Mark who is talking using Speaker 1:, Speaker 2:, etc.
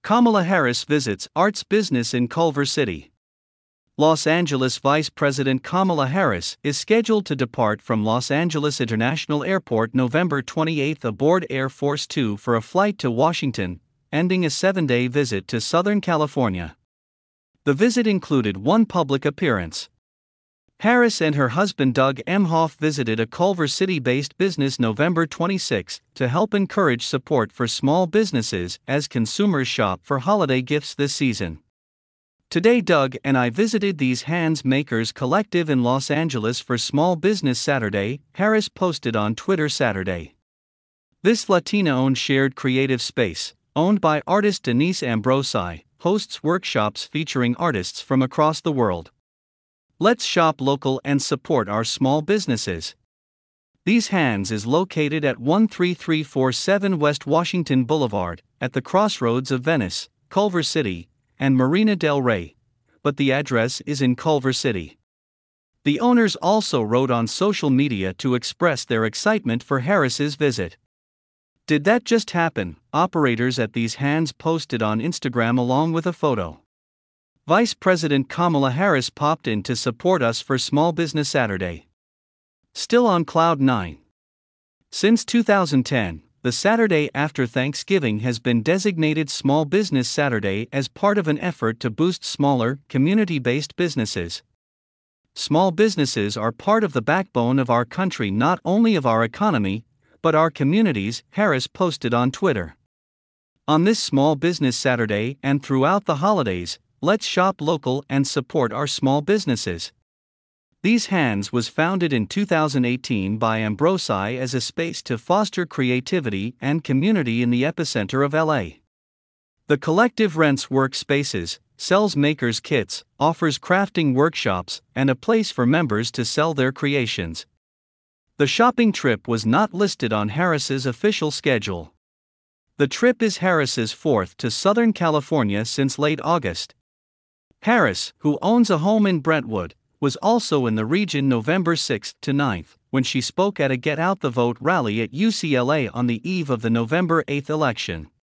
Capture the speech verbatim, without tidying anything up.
Speaker 1: Kamala Harris visits arts business in Culver City. Los Angeles Vice President Kamala Harris is scheduled to depart from Los Angeles International Airport November twenty-eighth aboard Air Force Two for a flight to Washington, ending a seven-day visit to Southern California. The visit included one public appearance. Harris and her husband Doug Emhoff visited a Culver City-based business November twenty-sixth to help encourage support for small businesses as consumers shop for holiday gifts this season. Today Doug and I visited these Hands Makers Collective in Los Angeles for Small Business Saturday, Harris posted on Twitter Saturday. This Latina-owned shared creative space, owned by artist Denise Ambrosi, hosts workshops featuring artists from across the world. Let's shop local and support our small businesses. These Hands is located at one three three four seven West Washington Boulevard, at the crossroads of Venice, Culver City, and Marina del Rey, but the address is in Culver City. The owners also wrote on social media to express their excitement for Harris's visit. Did that just happen? Operators at these Hands posted on Instagram along with a photo. Vice President Kamala Harris popped in to support us for Small Business Saturday. Still on cloud nine. Since two thousand ten, the Saturday after Thanksgiving has been designated Small Business Saturday as part of an effort to boost smaller, community-based businesses. Small businesses are part of the backbone of our country, not only of our economy, but our communities, Harris posted on Twitter. On this Small Business Saturday and throughout the holidays, let's shop local and support our small businesses. These Hands was founded in two thousand eighteen by Ambrosi as a space to foster creativity and community in the epicenter of L A. The collective rents workspaces, sells makers kits, offers crafting workshops, and a place for members to sell their creations. The shopping trip was not listed on Harris's official schedule. The trip is Harris's fourth to Southern California since late August. Harris, who owns a home in Brentwood, was also in the region November sixth to ninth, when she spoke at a Get Out the Vote rally at U C L A on the eve of the November eighth election.